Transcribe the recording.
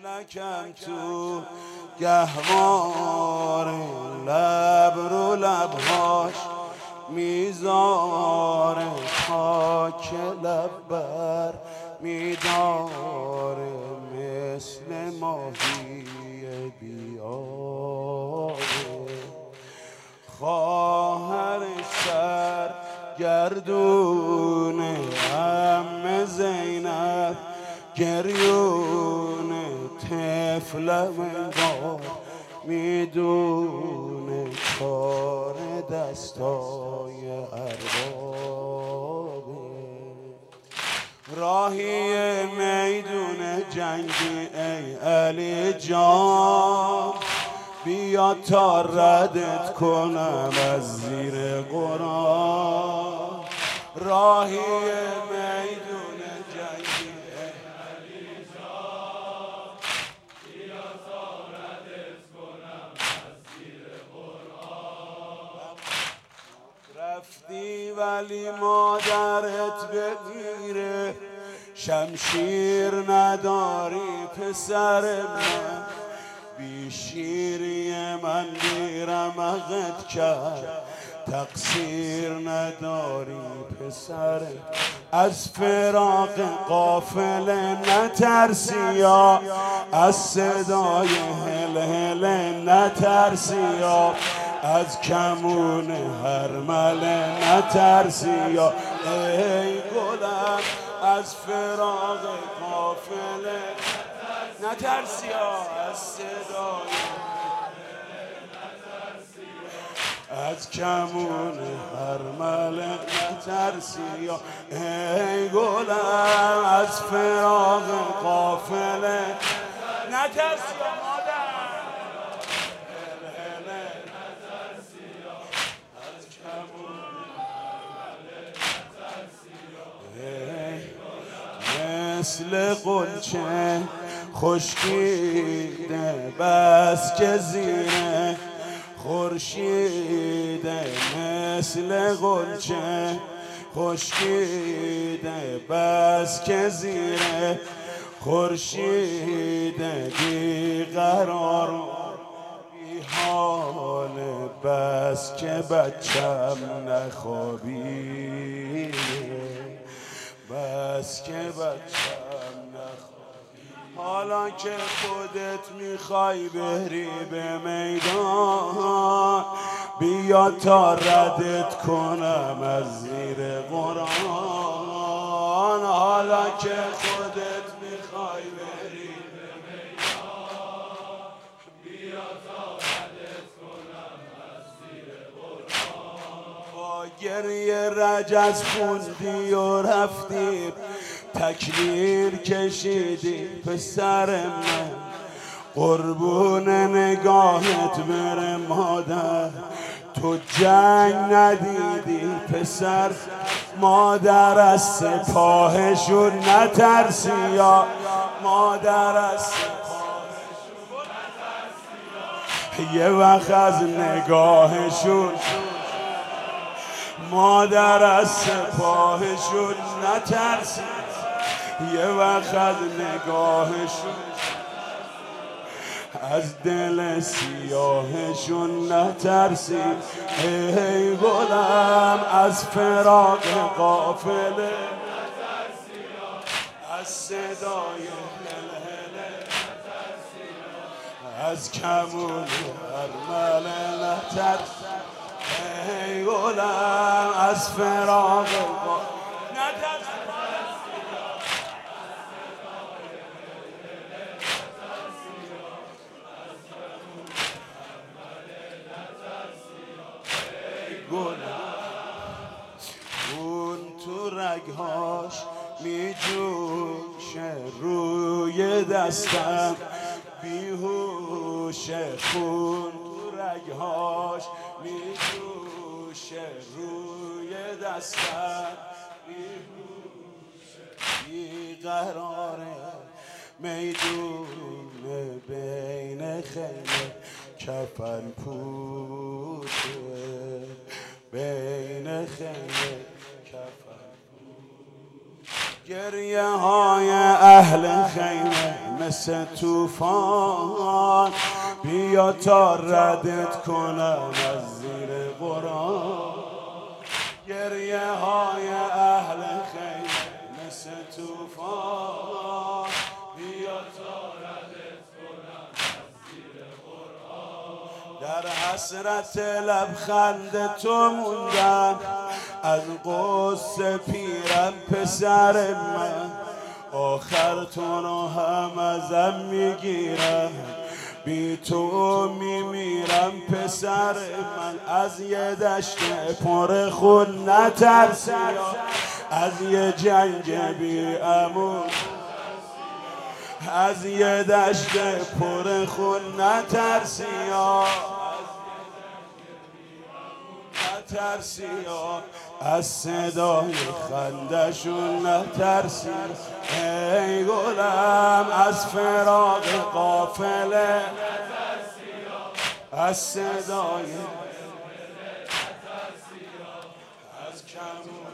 فلکم تو گهوار لب رو لبهاش میذاره خاک لب بر میداره مثل ماهی بیاره خواهر سر گردونه عمه زینب گریونه طفلم انگار میدونه کار دستای اربابه راهی میدون جنگی ای علی جان بیا تا ردت کنم از زیر قرآن راهی میدون جنگی ای علی جان بیا تا ردت کنم از زیر قرآن رفتی ولی مادرت بگیره شمشیر نداری پسر من بی شیری من بیرمقت کرد تقصیر نداری پسر از فراق قافله نترسی یا از صدای هل هل نترسی یا از کمون هرمله نترسی یا ای گلم از فراق قافله نترسی از صدای از کمون هرمله نترسی ای گلم از فراق قافله نترسی مادر از کمون مثل قلچه خشکیده بس که زیره خورشیده مثل غنچه خشکیده بس که زیره خورشیده بیقرار بی حال بس که بچم نخوابیده بس که بچم نخوابیده حالا که خودت میخوای بری به میدان بیا تا ردت کنم از زیر قرآن حالا که خودت میخوای بری به میدان بیا تا ردت کنم از زیر قرآن با گریه رجز خوندی و رفتی تکبیر کشیدی پسر من قربون نگاهت بره مادر تو جنگ ندیدی پسر مادر از سپاهشون نترسی یا مادر از سپاهشون نترسی یه وقت از نگاهشون مادر از سپاهشون نترسی یه وقت از نگاهشون از دل سیاهشون نترسی ای گلم از فراق قافله نترسی از صدای هل هل نترسی از کمون هرمله نترسی ای گلم از فراق نترسی اون تو رگهاش میجوشه روی دستم بیهوشه خون تو رگهاش میجوشه روی دستم بیهوشه بیقراره میدونه بین خیمه کفن پوشه بین خیمه کفن گریه های اهل خیمه مثل طوفان، بیا تا ردت کنم از زیر قرآن. گریه های اهل خیر مثل طوفان، بیا تا ردت کنم از زیر قرآن. در حسرت لبخند تو موندم، از قصه پیرم پسر من، آخر تو رو هم ازم میگیرم، بی تو میمیرم پسر من. از یه دشت پر خون نترسی، از یه جنگ بی امان، از یه دشت پر خون نترسی، نترسی، از صدای خندشون نترسی. ای گلم از فراق قافله، از صدای از کمون